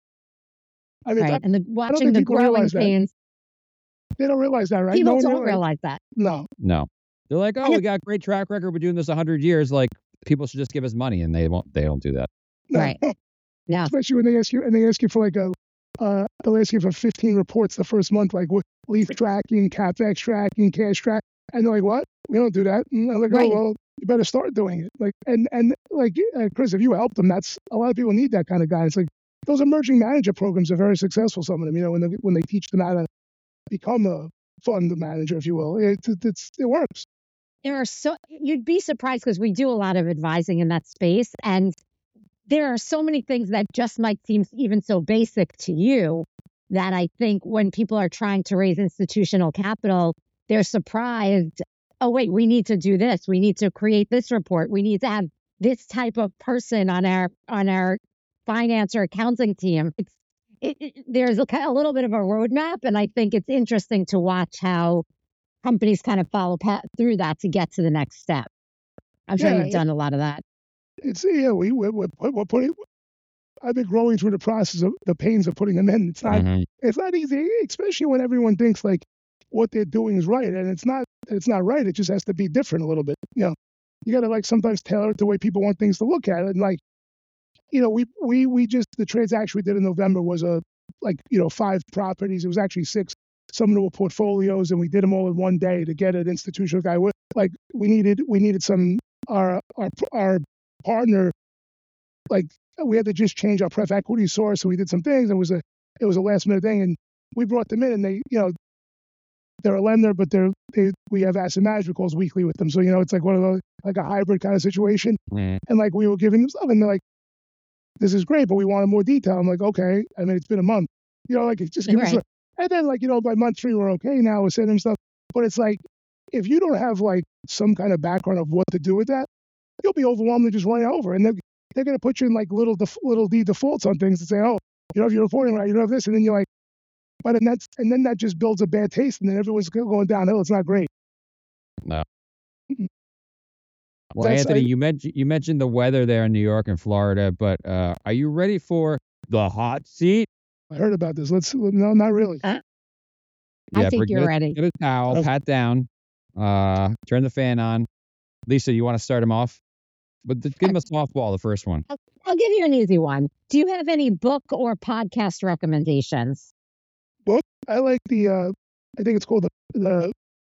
I mean, Right. I- And the, watching think the people growing realize that. pains, they don't realize that, right? people no one don't realize- realize that. No, No. They're like, oh, And we it- got a great track record. We're doing this a hundred years. Like people should just give us money, and they won't. They don't do that. no. Right. Yeah. Especially when they ask you and they ask you for like a, uh, they'll ask you for fifteen reports the first month, like with leaf tracking, capex tracking, cash track, and they're like, "What? We don't do that." And I'm like, Right. "Oh well, you better start doing it." Like, and and like uh, Chris, if you help them, that's a lot of people need that kind of guidance. Like those emerging manager programs are very successful. Some of them, you know, when they when they teach them how to become a fund manager, if you will, it, it, it's it works. There are so you'd be surprised because we do a lot of advising in that space, and there are so many things that just might seem even so basic to you that I think when people are trying to raise institutional capital, they're surprised. Oh, wait, we need to do this. We need to create this report. We need to have this type of person on our on our finance or accounting team. It's it, it, there's a, ki- a little bit of a roadmap, and I think it's interesting to watch how companies kind of follow pa- through that to get to the next step. I'm sure Yeah, you've done a lot of that. It's yeah, we we're, we're, we're putting. I've been growing through the process of the pains of putting them in. It's not Mhm. it's not easy, especially when everyone thinks like what they're doing is right, and it's not. It's not right. It just has to be different a little bit. You know, you got to like sometimes tailor it the way people want things to look at it. And like, you know, we we we just the transaction we did in November was a like you know five properties. It was actually six. Some of them were portfolios, and we did them all in one day to get an institutional guy. We- Like we needed we needed some our our our partner like we had to just change our pref equity source, so we did some things. It was a it was a last minute thing, and we brought them in, and they you know they're a lender, but they're they we have asset management calls weekly with them, so you know it's like one of those like a hybrid kind of situation. Mhm. And like we were giving them stuff, and they're like, "This is great, but we wanted more detail." I'm like, "Okay." I mean, it's been a month, you know, like it's just give us. Right. A, and then like you know by month three we're okay now. We're sending them stuff, but it's like if you don't have like some kind of background of what to do with that, you'll be overwhelmed and just run it over, and they're they're gonna put you in like little def- little D defaults on things and say, "Oh, you know, if you're reporting right, you don't have this," and then you're like, but and that's and then that just builds a bad taste, and then everyone's go- going downhill. It's not great. No. Mhm. Well, That's- Anthony, I- you mentioned you mentioned the weather there in New York and Florida, but uh, are you ready for the hot seat? I heard about this. Let's no, not really. I think forget you're it. ready. Get a towel, Okay. pat down, uh, turn the fan on. Lisa, you want to start him off? But th- give him a softball, the first one. I'll give you an easy one. Do you have any book or podcast recommendations? I like the. Uh, I think it's called the the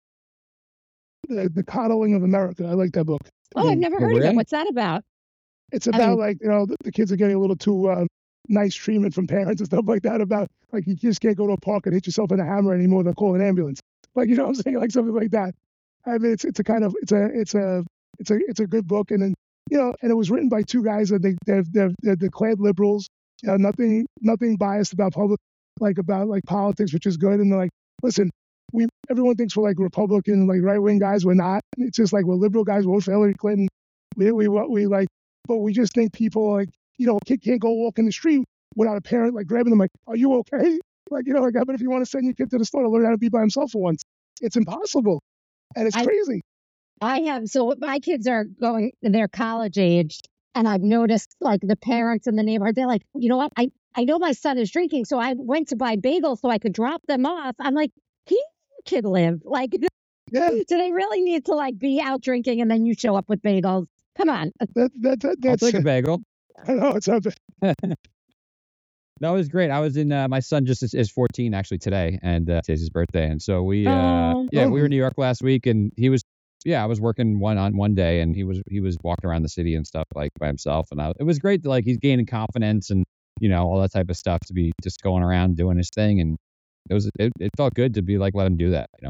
the, the Coddling of America. I like that book. Oh, I've Mm. never Oh, heard of really? it. What's that about? It's I about mean- like you know the, the kids are getting a little too uh, nice treatment from parents and stuff like that. About like you just can't go to a park and hit yourself in a hammer anymore. They'll call an ambulance. Like you know what I'm saying, like something like that. I mean, it's it's a kind of it's a it's a it's a it's a good book, and then you know, and it was written by two guys that they they're they're, they're declared liberals. You know, nothing nothing biased about public like about like politics, which is good. And they're like, listen, we everyone thinks we're like Republican, like right wing guys. We're not. It's just like we're liberal guys. Vote for Hillary Clinton. We we what we like. But we just think people like, you know, a kid can't go walk in the street without a parent like grabbing them like, are you okay? Like, you know, like, but if you want to send your kid to the store to learn how to be by himself for once, it's impossible, and it's I crazy. I have so my kids are going they're college age, and I've noticed like the parents in the neighborhood, they're like, you know what? I, I know my son is drinking, so I went to buy bagels so I could drop them off. I'm like, he can live. Like, Yeah, do they really need to like be out drinking and then you show up with bagels? Come on. that that, that I'll that's take a bagel. I know it's not bad. That was great. I was in. Uh, my son just is, is fourteen actually today, and uh, today's his birthday. And so we, uh, Oh. yeah, we were Oh. in New York last week, and he was, yeah, I was working one on one day, and he was he was walking around the city and stuff like by himself, and I, it was great to like he's gaining confidence and you know all that type of stuff to be just going around doing his thing, and it was it, it felt good to be like let him do that, you know.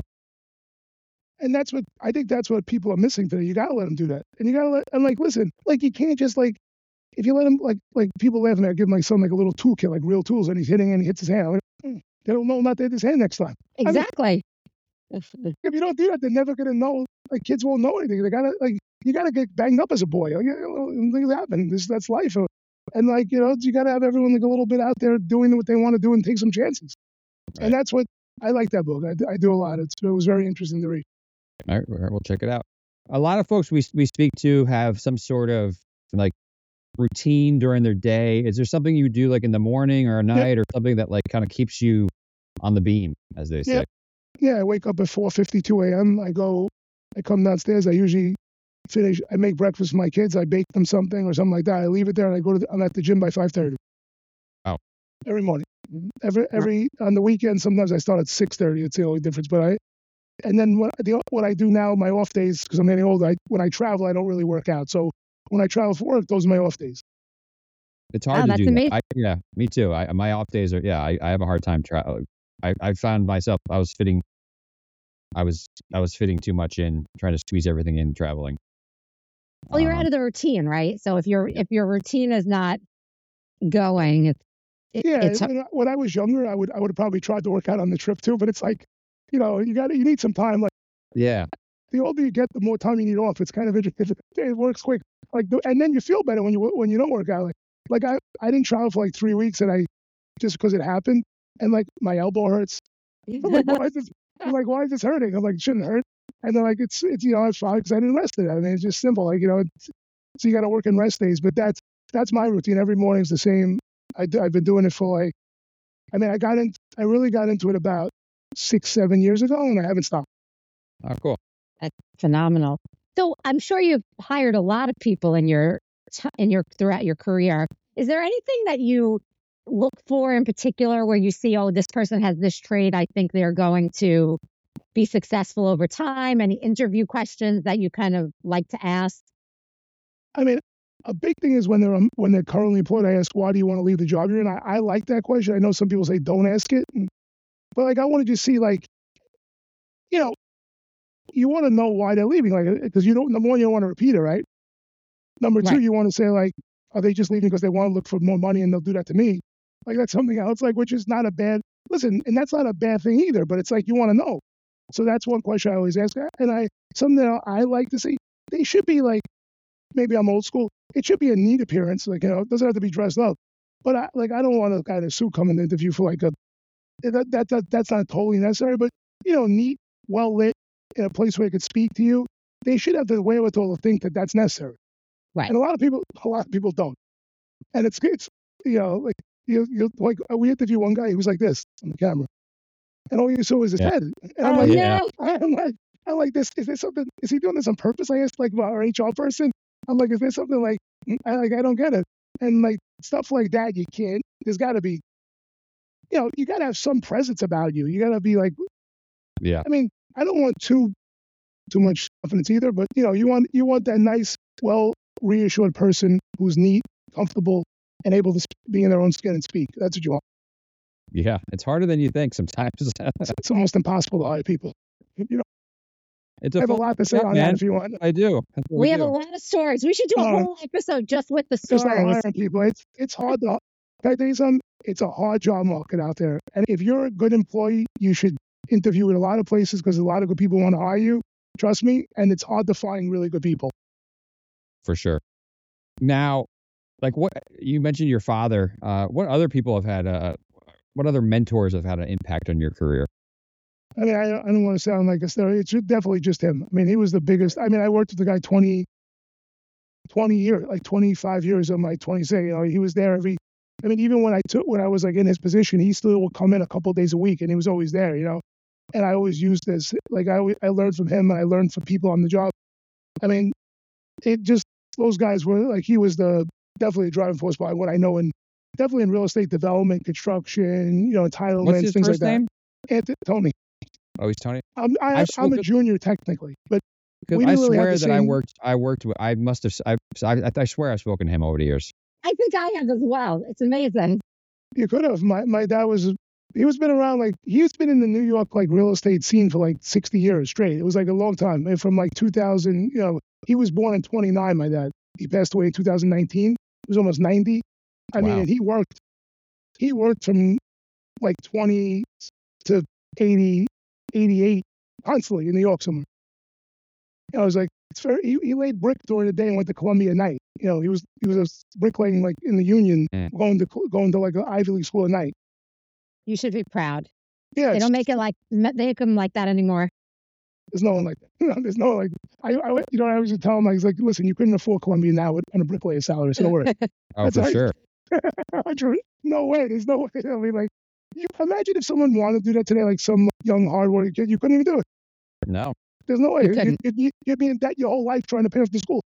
And that's what I think that's what people are missing today. You gotta let them do that, and you gotta let. And like, listen, like you can't just like if you let him like like people laughing at, I give my son like a little toolkit, like real tools, and he's hitting and he hits his hand. I'm like, "Hmm, they don't know not to hit his hand next time. Exactly. If you don't do that, they're never gonna know. Like kids won't know anything. They gotta like you gotta get banged up as a boy. Like, you know, things happen. This that's life. And like you know, you gotta have everyone like a little bit out there doing what they want to do and take some chances. Right. And that's what I like that book. I, I do a lot. It's, it was very interesting to read. All right, all right, we'll check it out. A lot of folks we we speak to have some sort of like routine during their day. Is there something you do like in the morning or at night or something that like kind of keeps you on the beam, as they say? Yeah. Yeah, I wake up at four fifty-two a.m. I go, I come downstairs. I usually finish. I make breakfast for my kids. I bake them something or something like that. I leave it there and I go to. The, I'm at the gym by five thirty. Wow. Every morning. Every every on the weekend. Sometimes I start at six thirty. It's the only difference. But I, and then what the what I do now, my off days because I'm getting older. I, when I travel, I don't really work out. So when I travel for work, those are my off days. It's hard Wow, to that's do. amazing. That. I, yeah, me too. I, my off days are yeah. I, I have a hard time traveling. I, I found myself I was fitting. I was I was fitting too much in, trying to squeeze everything in traveling. Well, you're Um, out of the routine, right? So if your if your routine is not going, it's it, Yeah, it's when I, when I was younger, I would I would have probably tried to work out on the trip too. But it's like, you know, you got you need some time. Like yeah, the older you get, the more time you need off. It's kind of interesting. It works quick. Like, the, and then you feel better when you when you don't work out. Like, like I I didn't travel for like three weeks, and I just because it happened, and like my elbow hurts. I'm like, why is this? I'm like, why is this hurting? I'm like, it shouldn't hurt. And they're like, it's it's you know, it's fine because I didn't rest it. I mean, it's just simple. Like you know, it's, so you got to work in rest days. But that's that's my routine. Every morning's the same. I do, I've been doing it for like, I mean, I got in. I really got into it about six seven years ago, and I haven't stopped. oh cool. phenomenal. So I'm sure you've hired a lot of people in your t- in your throughout your career. Is there anything that you look for in particular where you see, oh, this person has this trait, I think they're going to be successful over time? Any interview questions that you kind of like to ask? I mean, a big thing is when they're um, when they're currently employed. I ask, why do you want to leave the job you're in? I, I like that question. I know some people say don't ask it, and, but like I want to just see like, you know, you want to know why they're leaving, like because you don't. Number one, you don't want to repeat it, right? Number two, Right. you want to say like, are they just leaving because they want to look for more money and they'll do that to me? Like that's something else, like which is not a bad listen, and that's not a bad thing either. But it's like you want to know. So that's one question I always ask, and I something that I like to see. They should be like, maybe I'm old school. It should be a neat appearance, like you know, it doesn't have to be dressed up. But I like I don't want a guy in a suit come in the interview for like a that that, that that's not totally necessary. But you know, neat, well lit, in a place where it could speak to you. They should have the wherewithal to think that that's necessary. Right. And a lot of people, a lot of people don't. And it's it's you know like you you like we interviewed one guy. He was like this on the camera, and all you saw was his Yeah. head. And I'm Oh like, Yeah. no! I'm like, I'm like this. Is there something? Is he doing this on purpose? I asked like our H R person. I'm like, is there something like I like I don't get it. And like stuff like that, you can't. There's got to be, you know, you got to have some presence about you. You got to be like, Yeah. I mean, I don't want too too much confidence either, but you know, you want you want that nice, well reassured person who's neat, comfortable, and able to sp- be in their own skin and speak. That's what you want. Yeah. It's harder than you think sometimes. It's, it's almost impossible to hire people. You know, It's I a have a full lot to say job, on man. that if you want. I do. That's what We have a do. lot of stories. We should do a Uh, whole episode just with the Just not stories. hiring people. It's it's hard to. Can I tell you something? It's a hard job market out there. And if you're a good employee, you should interview at a lot of places because a lot of good people want to hire you. Trust me. And it's hard to find really good people. For sure. Now, like what you mentioned your father, uh, what other people have had, uh, what other mentors have had an impact on your career? I mean, I, I don't want to sound like a stereotype. It's definitely just him. I mean, he was the biggest. I mean, I worked with the guy twenty, twenty years, like twenty-five years of my twenty-six. You know, he was there every. I mean, even when I took when I was like in his position, he still would come in a couple of days a week, and he was always there. You know, and I always used this. Like I, always, I learned from him, and I learned from people on the job. I mean, it just those guys were like he was the definitely a driving force by what I know in definitely in real estate development, construction, you know, entitlements, What's his things first like name? that. Anthony, Tony. Oh, he's Tony. I'm I, I've I'm a spoken- junior technically, but Because we I didn't really have swear the that I same- worked. I worked with. I must have. I. I, I swear I've spoken to him over the years. I think I have as well. It's amazing. You could have. My my dad was he was been around like he's been in the New York like real estate scene for like sixty years straight. It was like a long time. And from like two thousand, you know, he was born in twenty-nine, my dad. He passed away in two thousand nineteen. He was almost ninety. I mean, Wow. and he worked he worked from like twenty to eighty, eighty-eight constantly in New York somewhere. You know, I was like it's very he, he laid brick during the day and went to Columbia at night. You know, he was he was a bricklaying like in the Union, Mm. going to going to like an Ivy League school at night. You should be proud. Yeah, They it's- don't make it like they make them like that anymore. there's no one like that. You know, there's no like I, I you know I always tell him I was like, listen, you couldn't afford Columbia now with on a bricklayer salary, so don't worry. Oh, That's for right. sure. Andrew, no way, there's no way. I mean, like, you imagine if someone wanted to do that today, like some young hardworking kid, you couldn't even do it. No. There's no way. You You, couldn't. you, you, you'd be in debt your whole life trying to pay off the school.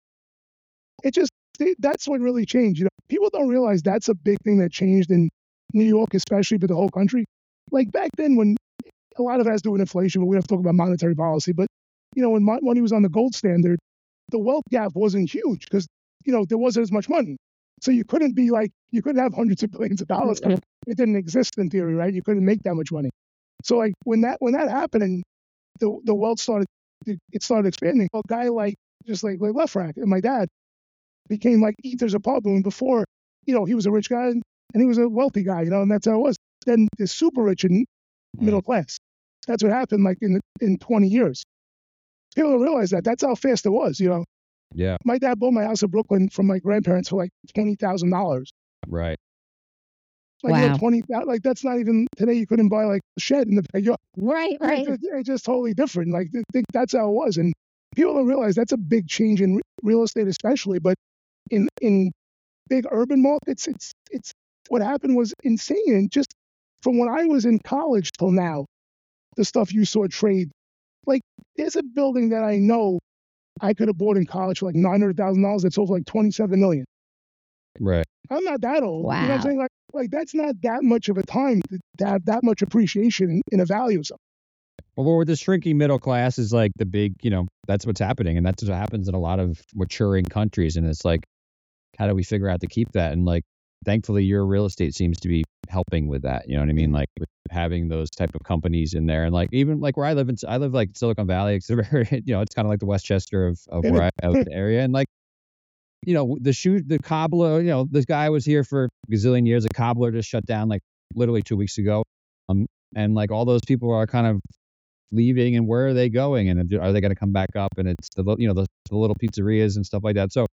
It just they, that's what really changed. You know, people don't realize that's a big thing that changed in New York, especially, but the whole country. Like back then, when a lot of it has to do with inflation, but we have to talk about monetary policy. But you know, when mon- money was on the gold standard, the wealth gap wasn't huge because you know there wasn't as much money. So you couldn't be like you couldn't have hundreds of billions of dollars. Mhm. It didn't exist in theory, right? You couldn't make that much money. So like when that when that happened and the the wealth started it started expanding. A guy like just like like Lefrak and my dad became like eaters apart. When before, you know, he was a rich guy and, and he was a wealthy guy, you know, and that's how it was. Then the super rich and middle class. That's what happened like in in twenty years. People don't realize that. That's how fast it was, you know. Yeah. My dad bought my house in Brooklyn from my grandparents for like twenty thousand dollars. Right. Like you know, Wow. twenty like that's not even today you couldn't buy like a shed in the backyard. Right, right. It's, it's just totally different. Like I think that's how it was, and people don't realize that's a big change in re- real estate, especially. But in in big urban markets, it's it's what happened was insane. And just from when I was in college till now, the stuff you saw trade, like there's a building that I know I could have bought in college for like nine hundred thousand dollars. That's over like twenty seven million. Right. I'm not that old. You know what I'm Wow. saying? Like like that's not that much of a time to, to have that much appreciation in, in a value of something. Well, with the shrinking middle class is like the big, you know, that's what's happening. And that's what happens in a lot of maturing countries. And it's like, how do we figure out to keep that? And like, thankfully, your real estate seems to be helping with that. You know what I mean? Like with having those type of companies in there. And like, even like where I live, in, I live like Silicon Valley. It's very, you know, it's kind of like the Westchester of, of where I of the area. And like, you know, the shoe, the cobbler, you know, this guy was here for a gazillion years. A cobbler just shut down like literally two weeks ago. Um, and like all those people are kind of leaving, and where are they going? And are they going to come back up? And it's the, li- you know, the, the little pizzerias and stuff like that. So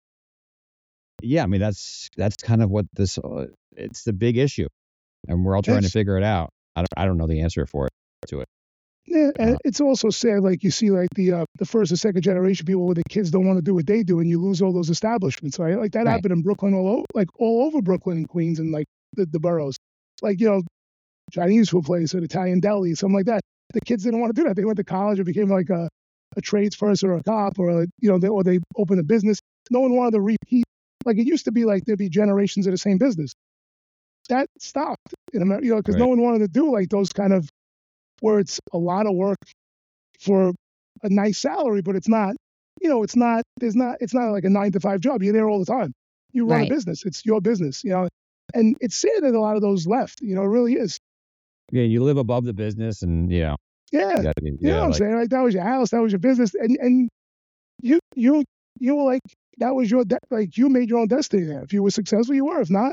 yeah, I mean, that's, that's kind of what this, uh, it's the big issue, and we're all trying to Yes. figure it out. I don't, I don't know the answer for it to it. Yeah, and Uh-huh. it's also sad, like you see, like the uh, the first and second generation people where the kids don't want to do what they do, and you lose all those establishments. Right? Like that Right. happened in Brooklyn, all over, like all over Brooklyn and Queens, and like the, the boroughs. Like you know, Chinese food place, an Italian deli, something like that. The kids didn't want to do that. They went to college and became like a, a tradesperson or a cop, or a, you know, they, or they opened a business. No one wanted to repeat. Like it used to be, like there'd be generations of the same business. That stopped in America, you know, because no Right. one wanted to do like those kind of where it's a lot of work for a nice salary, but it's not, you know, it's not, there's not, it's not like a nine to five job. You're there all the time. You run Right. a business. It's your business, you know, and it's sad that a lot of those left, you know, it really is. Yeah, you live above the business, and you know, Yeah. you gotta be- You know yeah, what I'm like, saying? Like that was your house, that was your business. And, and you, you, you were like, that was your, de- like you made your own destiny there. If you were successful, you were. If not,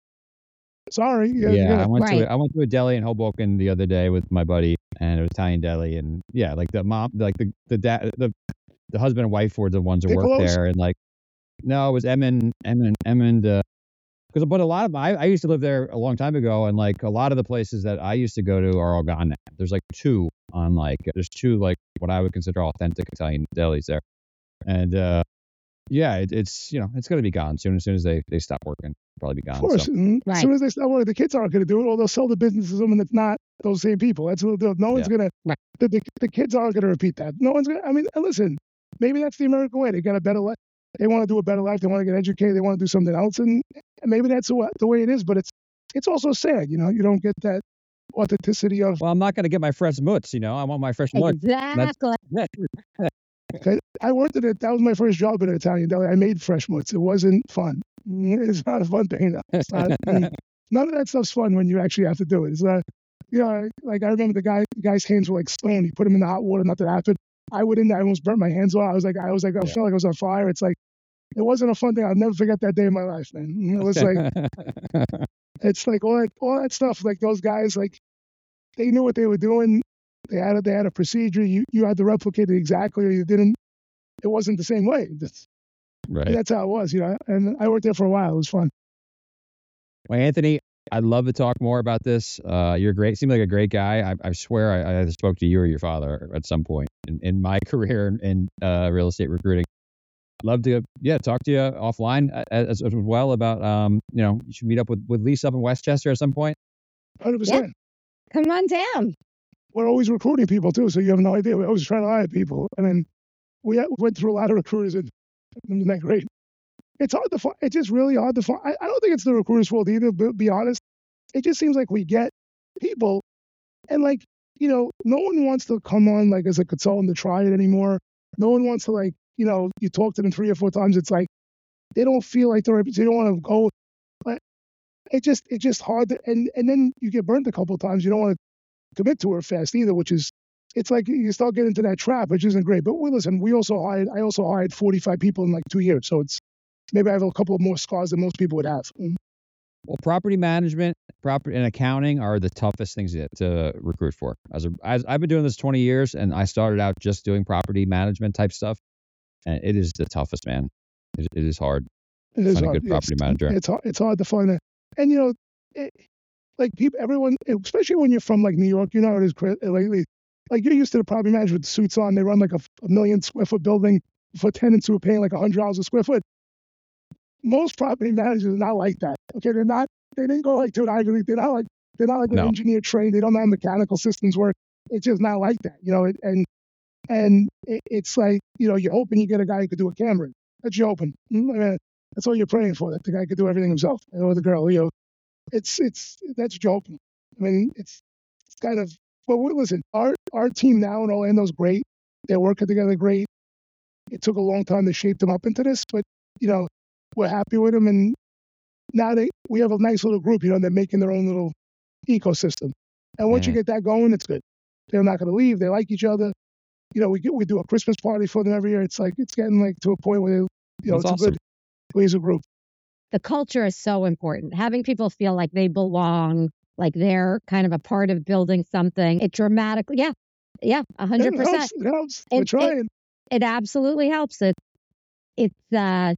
sorry. you- you yeah, I know, went to Right. a, I went to a deli in Hoboken the other day with my buddy, and it was Italian deli, and yeah, like the mom, like the the dad, the the husband and wife were the ones that They're worked close. there, and like no, it was Em and Em and Em and uh, Because, but a lot of, I, I used to live there a long time ago, and like a lot of the places that I used to go to are all gone now. There's like two on like, there's two like what I would consider authentic Italian delis there. And uh, yeah, it, it's, you know, it's going to be gone soon. As soon as they, they stop working, it'll probably be gone. Of course. So. And Right. As soon as they start working, the kids aren't going to do it, or they'll sell the business to someone that's not those same people. That's what they'll do. No one's Yeah. going Right. to, the, the, the kids aren't going to repeat that. No one's going to, I mean, listen, maybe that's the American way. They got a better life. They want to do a better life. They want to get educated. They want to do something else. And, and maybe that's the, wa- the way it is, but it's, it's also sad, you know, you don't get that authenticity of, Well, I'm not going to get my fresh mutts, you know, I want my fresh mutts. Exactly. okay, I worked at it. That was my first job at an Italian deli. I made fresh mutts. It wasn't fun. It's not a fun thing. No. It's not, none of that stuff's fun when you actually have to do it. It's not, you know, like I remember the guy, the guy's hands were like stone. He put them in the hot water, nothing happened. I went in there, I almost burnt my hands off. I was like, I was like, I Yeah. felt like I was on fire. It's like, it wasn't a fun thing. I'll never forget that day in my life, man. It was like, it's like all that, all that stuff. Like those guys, like they knew what they were doing. They had a, they had a procedure. You you had to replicate it exactly, or you didn't. It wasn't the same way. That's, Right. that's how it was, you know. And I worked there for a while. It was fun. Well, Anthony, I'd love to talk more about this. Uh, you're great. Seem like a great guy. I, I swear I, I either spoke to you or your father at some point in, in my career in uh, real estate recruiting. Love to, yeah, talk to you offline as, as well about, um, you know, you should meet up with, with Lisa up in Westchester at some point. one hundred percent. Come on down. We're always recruiting people too, so you have no idea. We're always trying to hire people. I mean, we had- went through a lot of recruiters, and isn't that great? It's hard to find. It's just really hard to find. I, I don't think it's the recruiter's fault either. But be honest, it just seems like we get people, and like you know, no one wants to come on like as a consultant to try it anymore. No one wants to like you know, you talk to them three or four times. It's like they don't feel like they're. They don't want to go. But it just it's just hard to, and and then you get burnt a couple of times. You don't want to commit to it fast either, which is. It's like you start getting into that trap, which isn't great. But we listen. We also hired. I also hired forty-five people in like two years. So it's maybe I have a couple of more scars than most people would have. Mm. Well, property management, property and accounting are the toughest things to, to recruit for. As, a, as I've been doing this twenty years, and I started out just doing property management type stuff, and it is the toughest, man. It, it is hard. It is Find a hard. good property it's, manager. It's hard. It's hard to find it. And you know, it, like people, everyone, especially when you're from like New York, you know, it is cra- lately. Like you're used to the property manager with the suits on. They run like a, a million square foot building for tenants who are paying like a hundred dollars a square foot. Most property managers are not like that. Okay, they're not. They didn't go like to an Ivy League. They're not like they're not like an No. engineer trained. They don't know how mechanical systems work. It's just not like that. You know, it, and and it, it's like you know, you're hoping you get a guy who could do a camera. That's your hoping. Mm, I mean, that's all you're praying for. That the guy could do everything himself, or the girl. You know, it's it's that's your hoping. I mean, it's it's kind of. Well, we- listen, our our team now in Orlando's great. They're working together great. It took a long time to shape them up into this, but you know, we're happy with them, and now they we have a nice little group. You know, they're making their own little ecosystem, and once you Yeah. get that going, it's good. They're not going to leave. They like each other. You know, we get we do a Christmas party for them every year. It's like it's getting like to a point where they, you know, That's it's a good cohesive group. The culture is so important. Having people feel like they belong, like they're kind of a part of building something. It dramatically, yeah, yeah, a hundred It percent. helps. It helps. We're It- it- trying. It absolutely helps. It, it's, uh,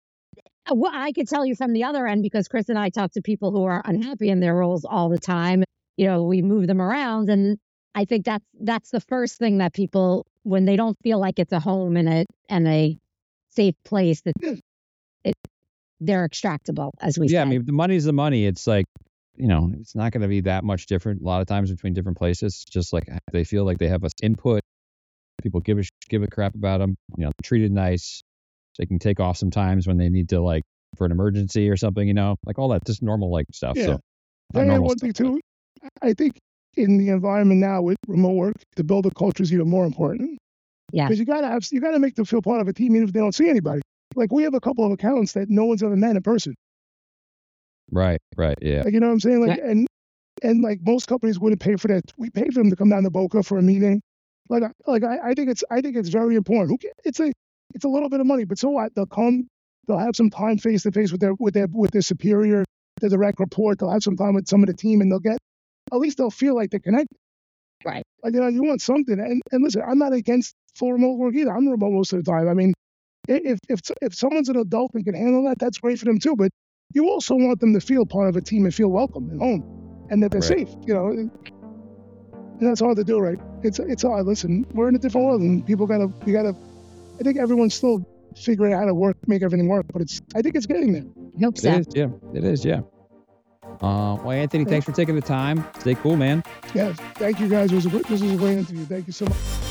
what I could tell you from the other end, because Chris and I talk to people who are unhappy in their roles all the time. You know, we move them around, and I think that's that's the first thing that people, when they don't feel like it's a home and a and a safe place, that Yeah. it they're extractable, as we Yeah, say. I mean, the money's the money. It's like, you know, it's not going to be that much different a lot of times between different places. Just like they feel like they have a input. People give a sh- give a crap about them. You know, treated nice. They can take off sometimes when they need to, like for an emergency or something. You know, like all that, just normal like stuff. Yeah. So, I not add normal one stuff, thing but- too. I think in the environment now with remote work, to build a culture is even more important. Yeah. Because you gotta have you gotta make them feel part of a team even if they don't see anybody. Like we have a couple of accountants that no one's ever met in person. Right, right, yeah. Like you know what I'm saying? Like and and like most companies wouldn't pay for that. We pay for them to come down to Boca for a meeting. Like I- like I, I think it's I think it's very important. Who ca- It's a it's a little bit of money, but so what? They'll come. They'll have some time face to face with their with their with their superior, their direct report. They'll have some time with some of the team, and they'll get at least they'll feel like they're connected. Right. Like you know, you want something. And and listen, I'm not against full remote work either. I'm remote most of the time. I mean, i- if if if someone's an adult and can handle that, that's great for them too. But you also want them to feel part of a team and feel welcome and home, and that they're Right. safe. You know, and that's hard to do, right? It's it's hard. Listen, we're in a different world, and people gotta we gotta. I think everyone's still figuring out how to work, make everything work, but it's. I think it's getting there. I hope It so. is, yeah. It is, yeah. Uh, well, Anthony, thanks for taking the time. Stay cool, man. Yeah, thank you guys. It was a great, this was a great interview. Thank you so much.